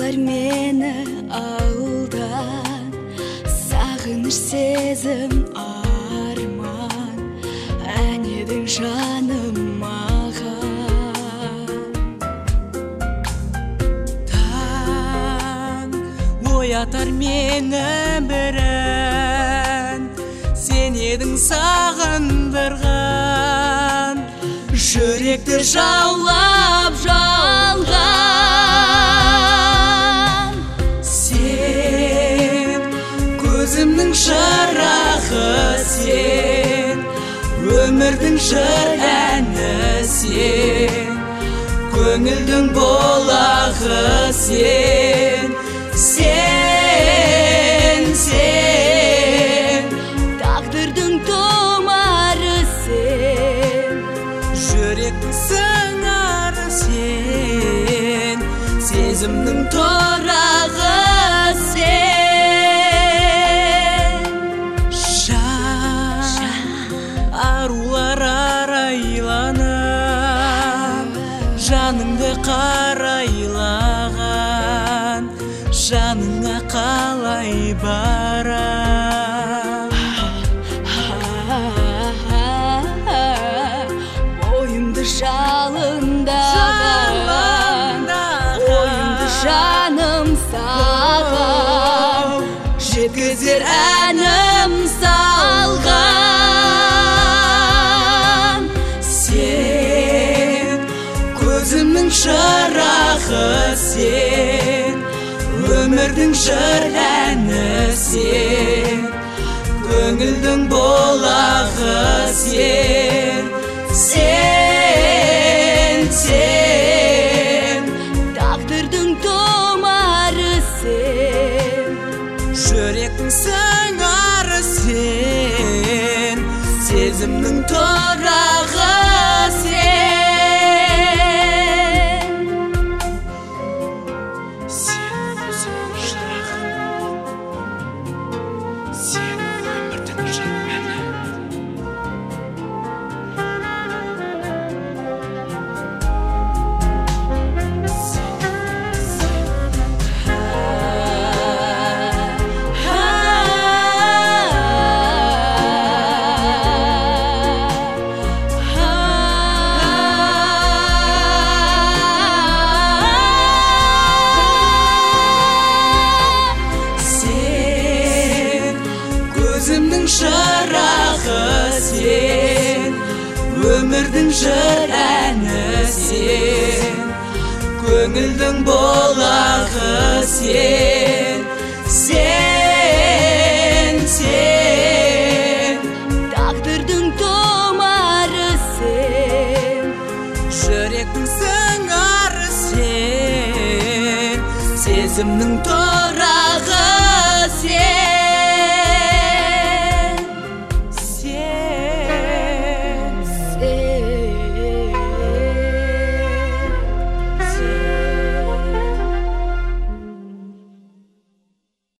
Оятар мені ауылдан, сағыныш сезім арман, әнедің жаным маған. Таң оятар мені бір ән, сен едің сағындырған, жүректі жаулап жалған. Сен көзімнің шырағы, сен өмірдің жыр әні, сен көңілдің болағы, сен тағдырдың тұмары, сен жүректің сыңары, сен сезімнің торағы, сен арулар арайланып жаныңды қарайлаған, жаныңа қалай барам? Ойымды жалындаған, ойымды жаным саған, жеткізер әнім салған. Сен көзімнің шырағы, сен өмірдің жыр әні, сен көңілдің болағы, сен тағдырдың тұмары, сен жүректің сыңары, сен сезімнің торағы, сен өзіңнің шырағы, сен өмірдің жыр әні. Өзімнің шырағы, сен өмірдің жыр әні, сен көңілдің болағы, сен тағдырдың тұмары, сен жүректің сыңары, сен сезімнің